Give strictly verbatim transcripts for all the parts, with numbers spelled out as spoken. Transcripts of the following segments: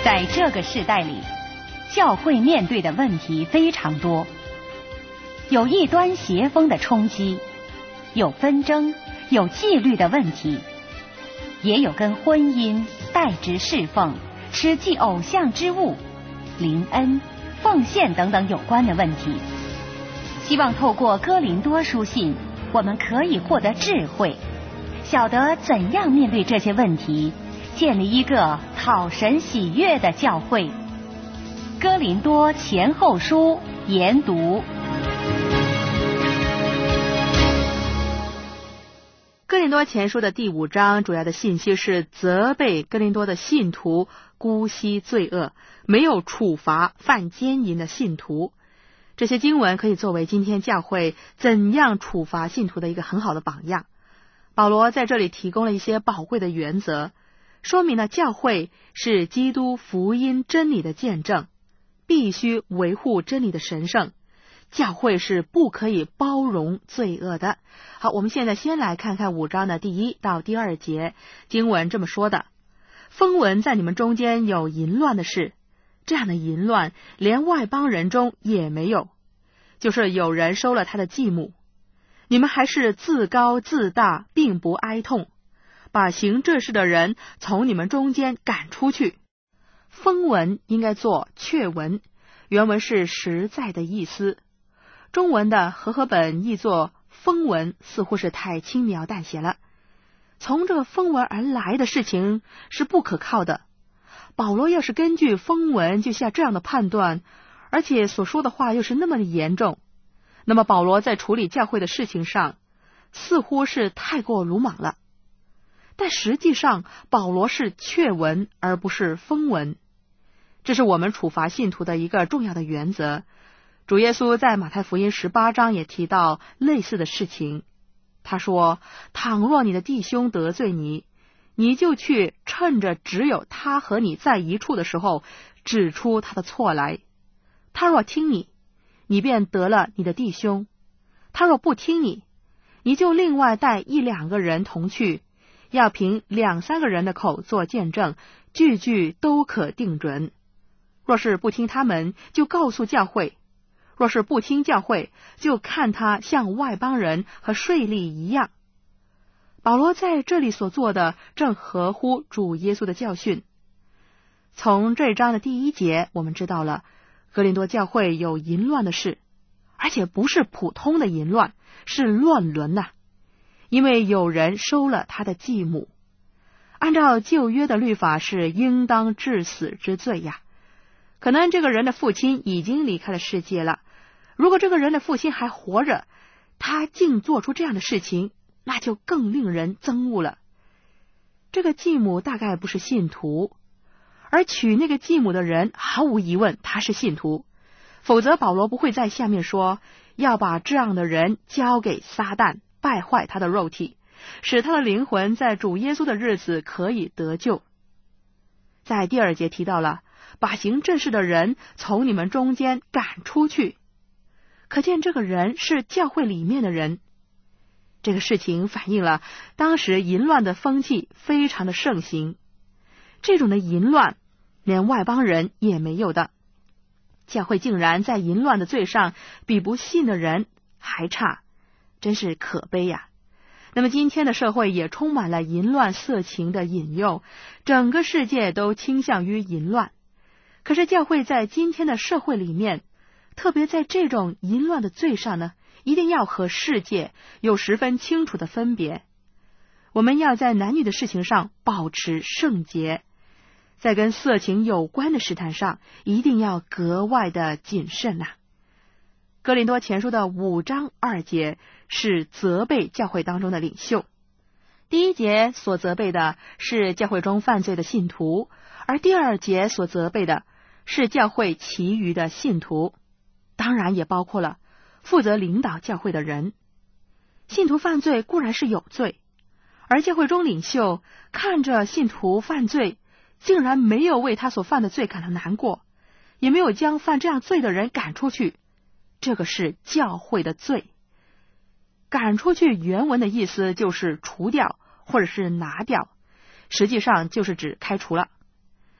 在这个时代里，教会面对的问题非常多，有异端邪风的冲击，有纷争，有纪律的问题，也有跟婚姻、代职侍奉、吃祭偶像之物、灵恩、奉献等等有关的问题。希望透过哥林多书信，我们可以获得智慧，晓得怎样面对这些问题，建立一个讨神喜悦的教会。哥林多前后书研读。 哥林多前书的第五章主要的信息是责备哥林多的信徒姑息罪恶，没有处罚犯奸淫的信徒。这些经文可以作为今天教会怎样处罚信徒的一个很好的榜样。保罗在这里提供了一些宝贵的原则，说明了教会是基督福音真理的见证，必须维护真理的神圣，教会是不可以包容罪恶的。好，我们现在先来看看五章的第一到第二节，经文这么说的：风闻在你们中间有淫乱的事，这样的淫乱连外邦人中也没有，就是有人收了他的继母。你们还是自高自大，并不哀痛，把行这事的人从你们中间赶出去。风闻应该做确闻，原文是实在的意思。中文的和合本译作风闻似乎是太轻描淡写了，从这个风闻而来的事情是不可靠的。保罗要是根据风闻就下这样的判断，而且所说的话又是那么的严重，那么保罗在处理教会的事情上似乎是太过鲁莽了。但实际上保罗是确闻而不是风闻，这是我们处罚信徒的一个重要的原则。主耶稣在马太福音十八章也提到类似的事情，他说，倘若你的弟兄得罪你，你就去趁着只有他和你在一处的时候指出他的错来。他若听你，你便得了你的弟兄；他若不听你，你就另外带一两个人同去，要凭两三个人的口做见证，句句都可定准。若是不听他们，就告诉教会；若是不听教会，就看他像外邦人和税吏一样。保罗在这里所做的正合乎主耶稣的教训。从这章的第一节我们知道了哥林多教会有淫乱的事，而且不是普通的淫乱，是乱伦呐、啊、因为有人收了他的继母。按照旧约的律法是应当治死之罪呀。可能这个人的父亲已经离开了世界了，如果这个人的父亲还活着，他竟做出这样的事情，那就更令人憎恶了。这个继母大概不是信徒，而娶那个继母的人毫无疑问他是信徒，否则保罗不会在下面说要把这样的人交给撒旦，败坏他的肉体，使他的灵魂在主耶稣的日子可以得救。在第二节提到了把行这事的人从你们中间赶出去，可见这个人是教会里面的人。这个事情反映了当时淫乱的风气非常的盛行，这种的淫乱连外邦人也没有的，教会竟然在淫乱的罪上比不信的人还差，真是可悲呀。那么今天的社会也充满了淫乱色情的引诱，整个世界都倾向于淫乱。可是教会在今天的社会里面，特别在这种淫乱的罪上呢，一定要和世界有十分清楚的分别。我们要在男女的事情上保持圣洁，在跟色情有关的试探上一定要格外的谨慎呐、啊。哥林多前书的五章二节是责备教会当中的领袖。第一节所责备的是教会中犯罪的信徒，而第二节所责备的是教会其余的信徒，当然也包括了负责领导教会的人。信徒犯罪固然是有罪，而教会中领袖看着信徒犯罪，竟然没有为他所犯的罪感到难过，也没有将犯这样罪的人赶出去，这个是教会的罪。赶出去原文的意思就是除掉或者是拿掉，实际上就是指开除了。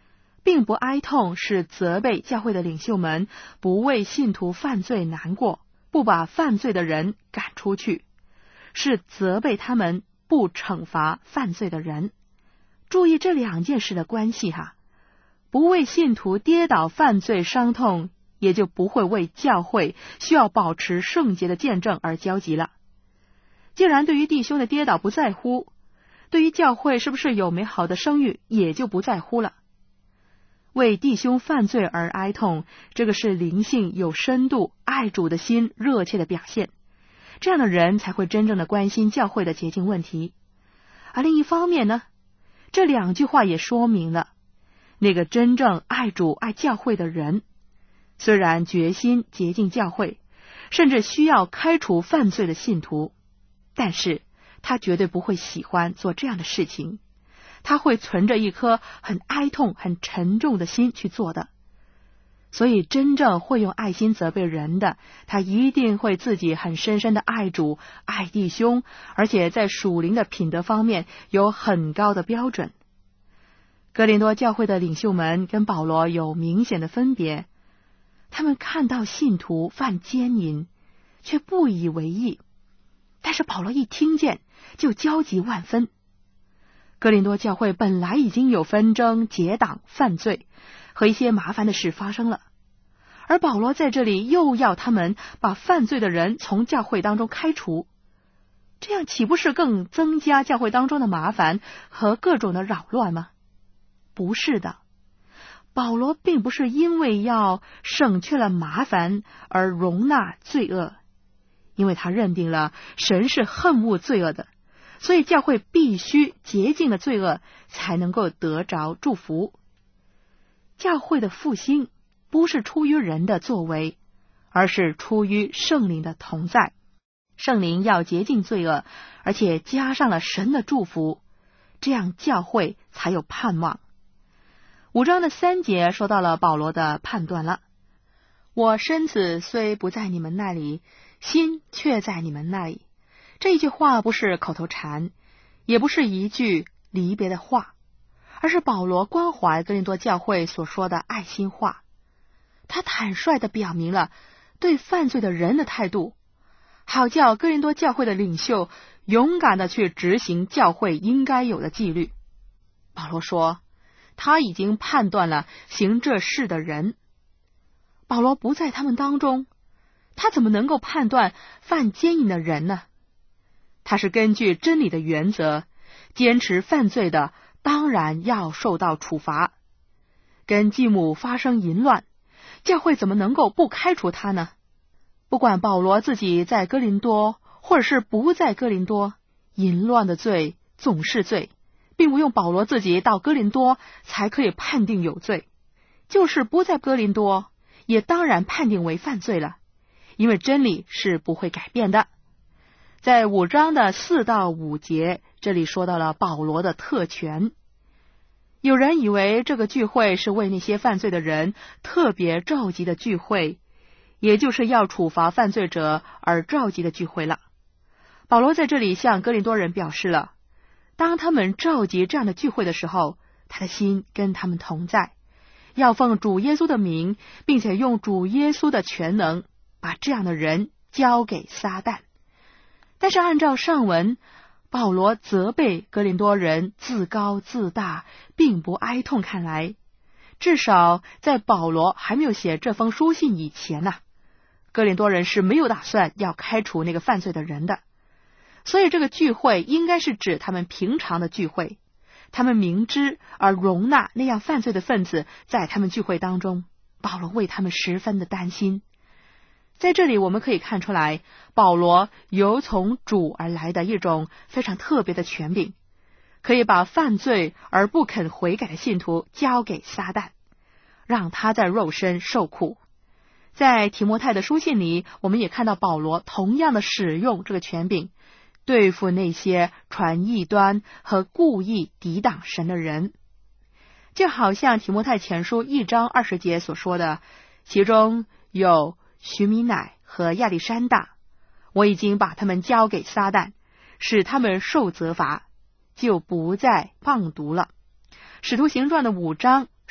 并不哀痛是责备教会的领袖们不为信徒犯罪难过，不把犯罪的人赶出去，是责备他们不惩罚犯罪的人。注意这两件事的关系哈，不为信徒跌倒犯罪伤痛，也就不会为教会需要保持圣洁的见证而焦急了。既然对于弟兄的跌倒不在乎，对于教会是不是有美好的声誉也就不在乎了。为弟兄犯罪而哀痛，这个是灵性有深度、爱主的心热切的表现，这样的人才会真正的关心教会的洁净问题。而另一方面呢，这两句话也说明了，那个真正爱主爱教会的人，虽然决心洁净教会，甚至需要开除犯罪的信徒，但是他绝对不会喜欢做这样的事情，他会存着一颗很哀痛很沉重的心去做的。所以真正会用爱心责备人的，他一定会自己很深深的爱主爱弟兄，而且在属灵的品德方面有很高的标准。哥林多教会的领袖们跟保罗有明显的分别，他们看到信徒犯奸淫却不以为意，但是保罗一听见就焦急万分。哥林多教会本来已经有纷争、结党、犯罪和一些麻烦的事发生了，而保罗在这里又要他们把犯罪的人从教会当中开除，这样岂不是更增加教会当中的麻烦和各种的扰乱吗？不是的，保罗并不是因为要省去了麻烦而容纳罪恶，因为他认定了神是恨恶罪恶的，所以教会必须洁净的罪恶才能够得着祝福。教会的复兴不是出于人的作为，而是出于圣灵的同在。圣灵要洁净罪恶，而且加上了神的祝福，这样教会才有盼望。五章的三节说到了保罗的判断了，我身子虽不在你们那里，心却在你们那里。这一句话不是口头禅，也不是一句离别的话，而是保罗关怀哥林多教会所说的爱心话。他坦率地表明了对犯罪的人的态度，好叫哥林多教会的领袖勇敢地去执行教会应该有的纪律。保罗说，他已经判断了行这事的人，保罗不在他们当中，他怎么能够判断犯奸淫的人呢？他是根据真理的原则，坚持犯罪的当然要受到处罚。跟继母发生淫乱，教会怎么能够不开除他呢？不管保罗自己在哥林多或者是不在哥林多，淫乱的罪总是罪，并不用保罗自己到哥林多才可以判定有罪，就是不在哥林多也当然判定为犯罪了，因为真理是不会改变的。在五章的四到五节，这里说到了保罗的特权。有人以为这个聚会是为那些犯罪的人特别召集的聚会，也就是要处罚犯罪者而召集的聚会了。保罗在这里向哥林多人表示了，当他们召集这样的聚会的时候，他的心跟他们同在，要奉主耶稣的名，并且用主耶稣的全能把这样的人交给撒旦。但是按照上文，保罗责备哥林多人自高自大，并不哀痛看来，至少在保罗还没有写这封书信以前呢，哥林多人是没有打算要开除那个犯罪的人的。所以这个聚会应该是指他们平常的聚会，他们明知而容纳那样犯罪的分子在他们聚会当中，保罗为他们十分的担心。在这里我们可以看出来，保罗有从主而来的一种非常特别的权柄，可以把犯罪而不肯悔改的信徒交给撒旦，让他在肉身受苦。在提摩太的书信里，我们也看到保罗同样的使用这个权柄，对付那些传异端和故意抵挡神的人。就好像提摩太前书一章二十节所说的，其中有许米乃和亚历山大，我已经把他们交给撒旦，使他们受责罚，就不再放毒了。使徒行传的五章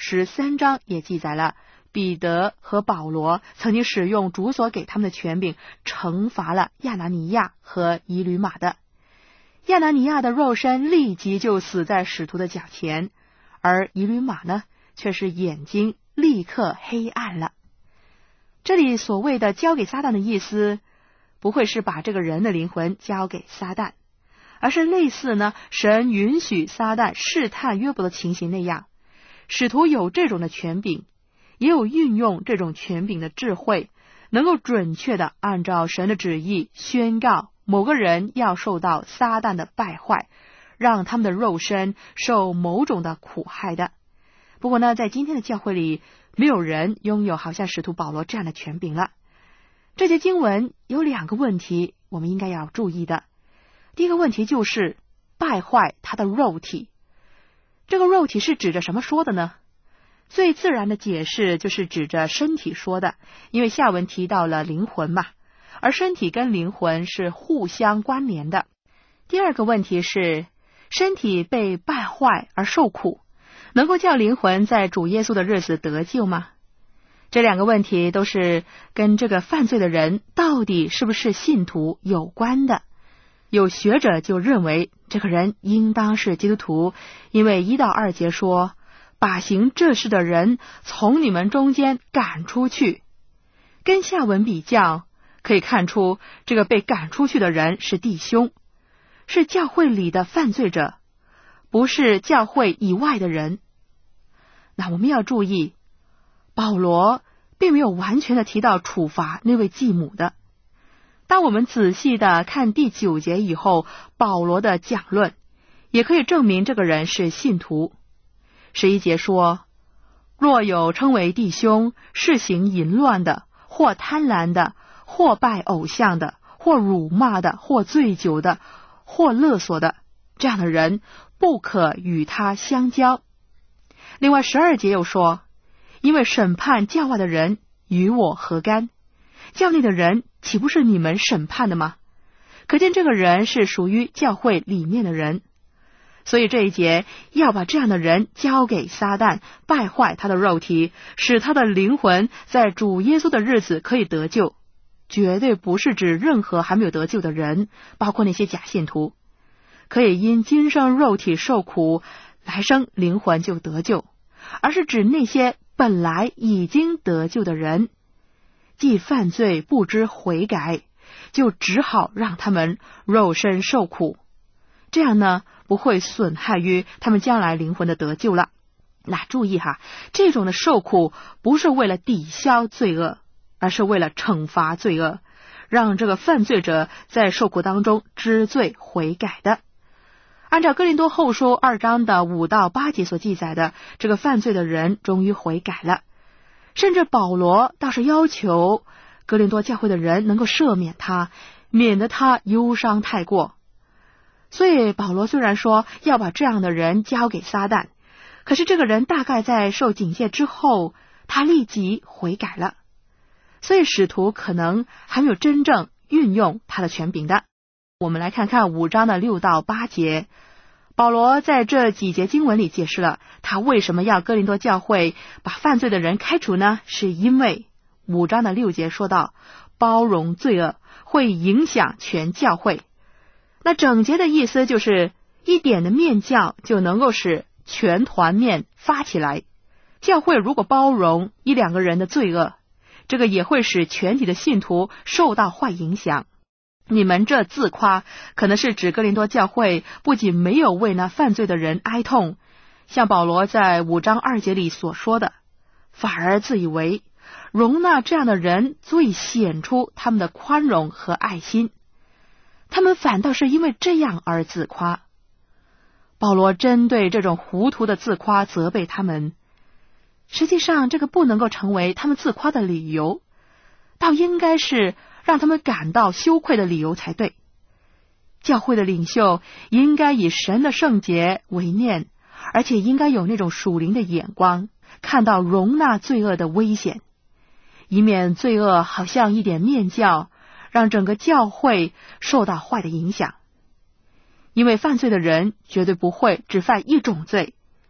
十三章也记载了彼得和保罗曾经使用主所给他们的权柄，惩罚了亚拿尼亚和以吕马的。亚拿尼亚的肉身立即就死在使徒的脚前，而以吕马呢，却是眼睛立刻黑暗了。这里所谓的交给撒旦的意思，不会是把这个人的灵魂交给撒旦，而是类似呢神允许撒旦试探约伯的情形那样，使徒有这种的权柄，也有运用这种权柄的智慧，能够准确的按照神的旨意宣告某个人要受到撒旦的败坏，让他们的肉身受某种的苦害的。不过呢，在今天的教会里，没有人拥有好像使徒保罗这样的权柄了。这节经文有两个问题我们应该要注意的。第一个问题就是败坏他的肉体。这个肉体是指着什么说的呢？最自然的解释就是指着身体说的，因为下文提到了灵魂嘛，而身体跟灵魂是互相关联的。第二个问题是，身体被败坏而受苦，能够叫灵魂在主耶稣的日子得救吗？这两个问题都是跟这个犯罪的人到底是不是信徒有关的。有学者就认为这个人应当是基督徒，因为一到二节说，把行这事的人从你们中间赶出去。跟下文比较，可以看出这个被赶出去的人是弟兄，是教会里的犯罪者，不是教会以外的人。那我们要注意，保罗并没有完全的提到处罚那位继母的。当我们仔细的看第九节以后，保罗的讲论也可以证明这个人是信徒。十一节说，若有称为弟兄，是行淫乱的，或贪婪的，或拜偶像的，或辱骂的，或醉酒的，或勒索的，这样的人不可与他相交。另外十二节又说，因为审判教外的人与我何干？教内的人岂不是你们审判的吗？可见这个人是属于教会里面的人。所以这一节要把这样的人交给撒旦，败坏他的肉体，使他的灵魂在主耶稣的日子可以得救，绝对不是指任何还没有得救的人，包括那些假信徒，可以因今生肉体受苦，来生灵魂就得救，而是指那些本来已经得救的人，既犯罪不知悔改，就只好让他们肉身受苦，这样呢不会损害于他们将来灵魂的得救了。那注意哈，这种的受苦不是为了抵消罪恶，而是为了惩罚罪恶，让这个犯罪者在受苦当中知罪悔改的。按照哥林多后书二章的五到八节所记载的，这个犯罪的人终于悔改了，甚至保罗倒是要求哥林多教会的人能够赦免他，免得他忧伤太过。所以保罗虽然说要把这样的人交给撒旦，可是这个人大概在受警戒之后，他立即悔改了，所以使徒可能还没有真正运用他的权柄的。我们来看看五章的六到八节，保罗在这几节经文里解释了他为什么要哥林多教会把犯罪的人开除呢？是因为五章的六节说到，包容罪恶会影响全教会。那整节的意思就是一点的面教就能够使全团面发起来。教会如果包容一两个人的罪恶，这个也会使全体的信徒受到坏影响。你们这自夸，可能是指哥林多教会不仅没有为那犯罪的人哀痛，像保罗在五章二节里所说的，反而自以为容纳这样的人足以显出他们的宽容和爱心，他们反倒是因为这样而自夸。保罗针对这种糊涂的自夸责备他们，实际上这个不能够成为他们自夸的理由，倒应该是让他们感到羞愧的理由才对。教会的领袖应该以神的圣洁为念，而且应该有那种属灵的眼光，看到容纳罪恶的危险，以免罪恶好像一点面教，让整个教会受到坏的影响。因为犯罪的人绝对不会只犯一种罪，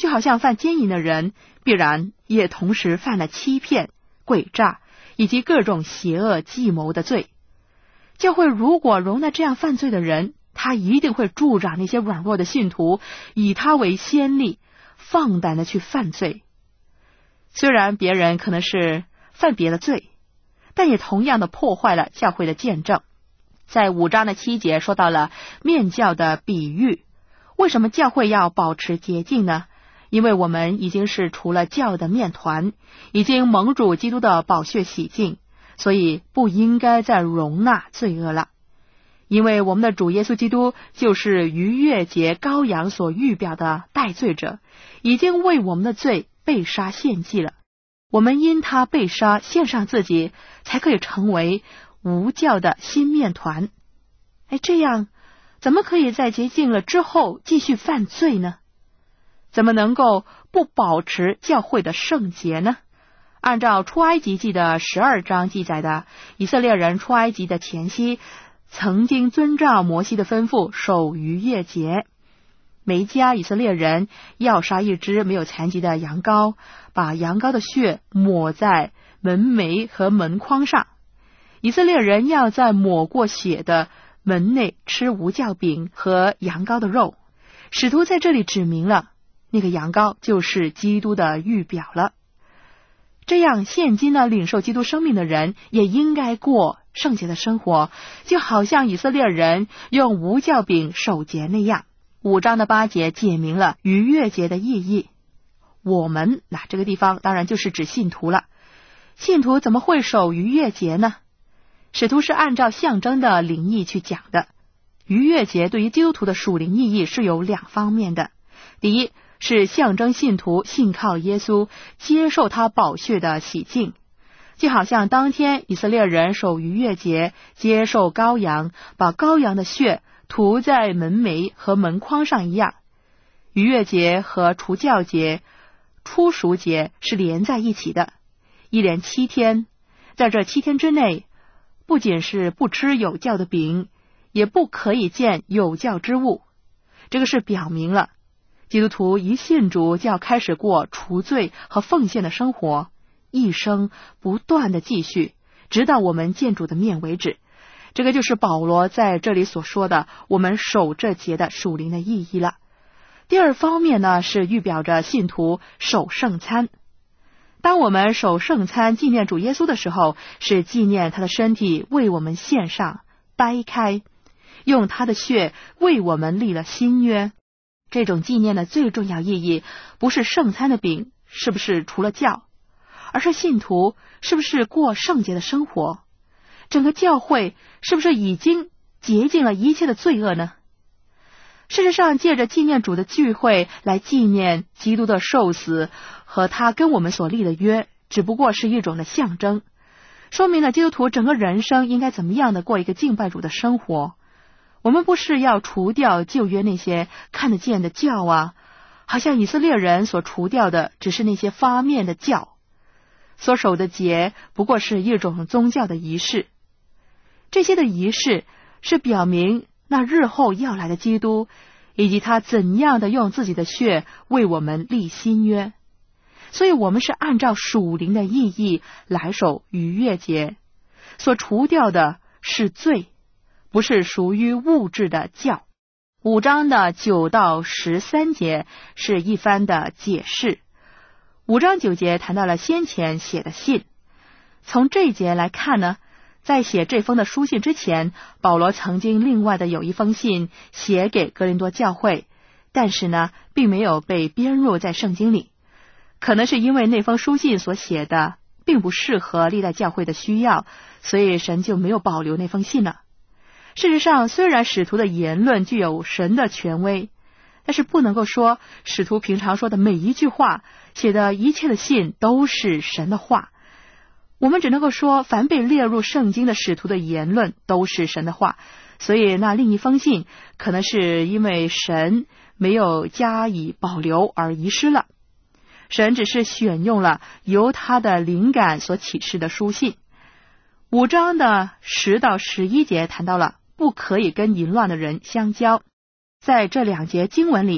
就好像犯奸淫的人必然也同时犯了欺骗、诡诈以及各种邪恶计谋的罪。教会如果容纳这样犯罪的人，他一定会助长那些软弱的信徒，以他为先例，放胆的去犯罪。虽然别人可能是犯别的罪，但也同样的破坏了教会的见证。在五章的七节说到了面教的比喻。为什么教会要保持洁净呢？因为我们已经是除了教的面团，已经蒙主基督的宝血洗净，所以不应该再容纳罪恶了。因为我们的主耶稣基督就是逾越节羔羊所预表的代罪者，已经为我们的罪被杀献祭了。我们因他被杀献上自己，才可以成为无酵的新面团。哎，这样怎么可以在洁净了之后继续犯罪呢？怎么能够不保持教会的圣洁呢？按照出埃及记的十二章记载的，以色列人出埃及的前夕，曾经遵照摩西的吩咐守逾越节。每一家以色列人要杀一只没有残疾的羊羔，把羊羔的血抹在门楣和门框上。以色列人要在抹过血的门内吃无酵饼和羊羔的肉。使徒在这里指明了，那个羊羔就是基督的预表了。这样现今呢，领受基督生命的人也应该过圣洁的生活，就好像以色列人用无酵饼守节那样。五章的八节解明了逾越节的意义。我们那这个地方当然就是指信徒了。信徒怎么会守逾越节呢？使徒是按照象征的灵意去讲的。逾越节对于基督徒的属灵意义是有两方面的。第一，是象征信徒信靠耶稣，接受他宝血的洗净，就好像当天以色列人守逾越节，接受羔羊，把羔羊的血涂在门楣和门框上一样。逾越节和除酵节、初熟节是连在一起的，一连七天。在这七天之内，不仅是不吃有酵的饼，也不可以见有酵之物。这个是表明了基督徒一信主就要开始过除罪和奉献的生活，一生不断的继续，直到我们见主的面为止。这个就是保罗在这里所说的我们守这节的属灵的意义了。第二方面呢，是预表着信徒守圣餐。当我们守圣餐纪念主耶稣的时候，是纪念他的身体为我们献上掰开，用他的血为我们立了新约。这种纪念的最重要意义，不是圣餐的饼是不是除了酵，而是信徒是不是过圣洁的生活，整个教会是不是已经洁净了一切的罪恶呢？事实上，借着纪念主的聚会来纪念基督的受死和他跟我们所立的约，只不过是一种的象征，说明了基督徒整个人生应该怎么样的过一个敬拜主的生活。我们不是要除掉旧约那些看得见的酵啊，好像以色列人所除掉的只是那些发面的酵，所守的节不过是一种宗教的仪式。这些的仪式是表明那日后要来的基督，以及他怎样的用自己的血为我们立新约。所以我们是按照属灵的意义来守逾越节，所除掉的是罪，不是属于物质的酵。五章的九到十三节是一番的解释。五章九节谈到了先前写的信。从这一节来看呢，在写这封的书信之前，保罗曾经另外的有一封信写给哥林多教会，但是呢，并没有被编入在圣经里。可能是因为那封书信所写的并不适合历代教会的需要，所以神就没有保留那封信了。事实上，虽然使徒的言论具有神的权威，但是不能够说使徒平常说的每一句话，写的一切的信都是神的话。我们只能够说，凡被列入圣经的使徒的言论都是神的话，所以那另一封信可能是因为神没有加以保留而遗失了。神只是选用了由他的灵感所启示的书信。五章的十到十一节谈到了不可以跟淫乱的人相交。在这两节经文里，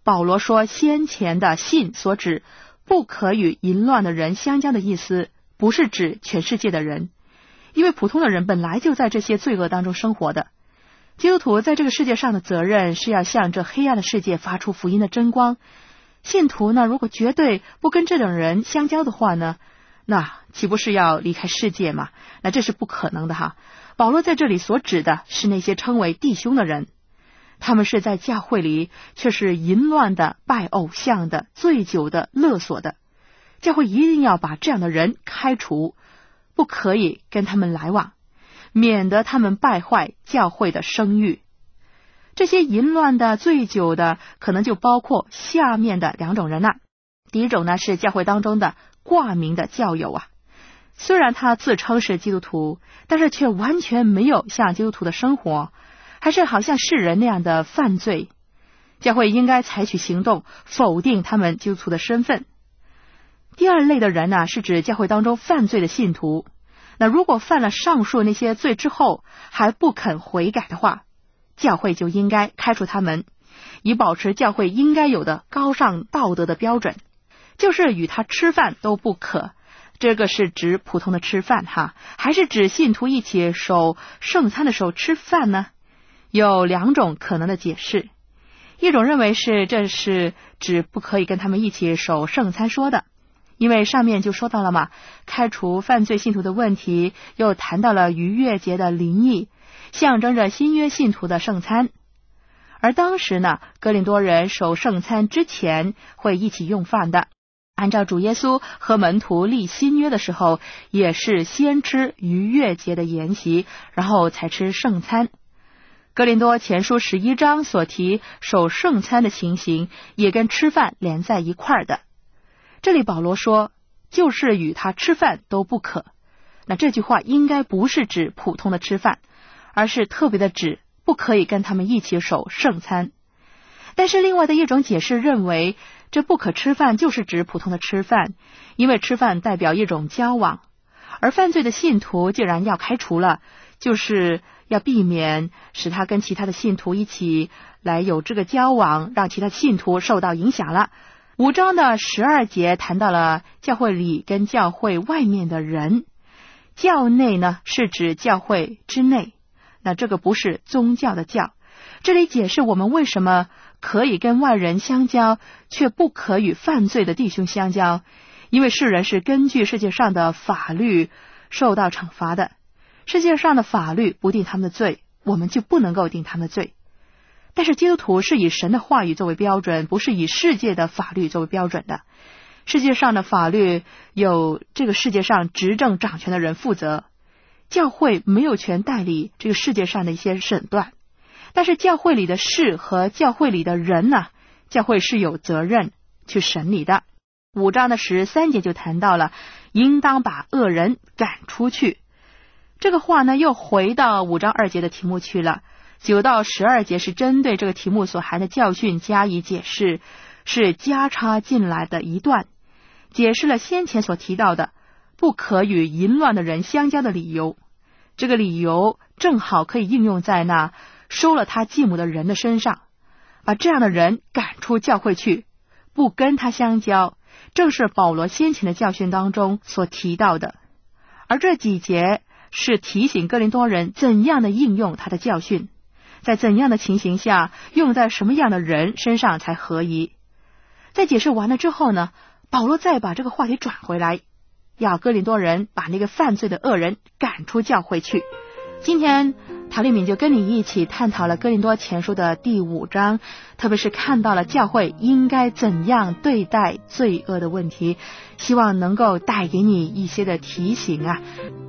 保罗说先前的信所指不可与淫乱的人相交的意思，不是指全世界的人，因为普通的人本来就在这些罪恶当中生活的。基督徒在这个世界上的责任是要向这黑暗的世界发出福音的真光。信徒呢，如果绝对不跟这种人相交的话呢，那岂不是要离开世界吗？那这是不可能的哈。保罗在这里所指的是那些称为弟兄的人，他们是在教会里却是淫乱的、拜偶像的、醉酒的、勒索的。教会一定要把这样的人开除，不可以跟他们来往，免得他们败坏教会的声誉。这些淫乱的、醉酒的，可能就包括下面的两种人啊。第一种呢，是教会当中的挂名的教友啊，虽然他自称是基督徒，但是却完全没有像基督徒的生活，还是好像世人那样的犯罪。教会应该采取行动否定他们基督徒的身份。第二类的人呢，是指教会当中犯罪的信徒。那如果犯了上述那些罪之后还不肯悔改的话，教会就应该开除他们，以保持教会应该有的高尚道德的标准，就是与他吃饭都不可。这个是指普通的吃饭哈，还是指信徒一起守圣餐的时候吃饭呢？有两种可能的解释。一种认为是这是指不可以跟他们一起守圣餐说的，因为上面就说到了嘛，开除犯罪信徒的问题，又谈到了逾越节的灵意，象征着新约信徒的圣餐。而当时呢，哥林多人守圣餐之前会一起用饭的，按照主耶稣和门徒立新约的时候，也是先吃逾越节的筵席，然后才吃圣餐。哥林多前书十一章所提守圣餐的情形，也跟吃饭连在一块儿的。这里保罗说，就是与他吃饭都不可。那这句话应该不是指普通的吃饭，而是特别的指不可以跟他们一起守圣餐。但是另外的一种解释认为，这不可吃饭就是指普通的吃饭，因为吃饭代表一种交往，而犯罪的信徒既然要开除了，就是要避免使他跟其他的信徒一起来有这个交往，让其他信徒受到影响了。五章的十二节谈到了教会里跟教会外面的人，教内呢是指教会之内，那这个不是宗教的教。这里解释我们为什么可以跟外人相交，却不可与犯罪的弟兄相交，因为世人是根据世界上的法律受到惩罚的，世界上的法律不定他们的罪，我们就不能够定他们的罪。但是基督徒是以神的话语作为标准，不是以世界的法律作为标准的。世界上的法律有这个世界上执政掌权的人负责，教会没有权代理这个世界上的一些审断，但是教会里的事和教会里的人呢，教会是有责任去审理的。五章的十三节就谈到了应当把恶人赶出去，这个话呢又回到五章二节的题目去了。九到十二节是针对这个题目所含的教训加以解释，是加插进来的一段，解释了先前所提到的不可与淫乱的人相交的理由。这个理由正好可以应用在那收了他继母的人的身上，把这样的人赶出教会去，不跟他相交，正是保罗先前的教训当中所提到的。而这几节是提醒哥林多人怎样的应用他的教训，在怎样的情形下用在什么样的人身上才合宜。在解释完了之后呢，保罗再把这个话题转回来，要哥林多人把那个犯罪的恶人赶出教会去。今天陶丽敏就跟你一起探讨了哥林多前书的第五章，特别是看到了教会应该怎样对待罪恶的问题，希望能够带给你一些的提醒啊。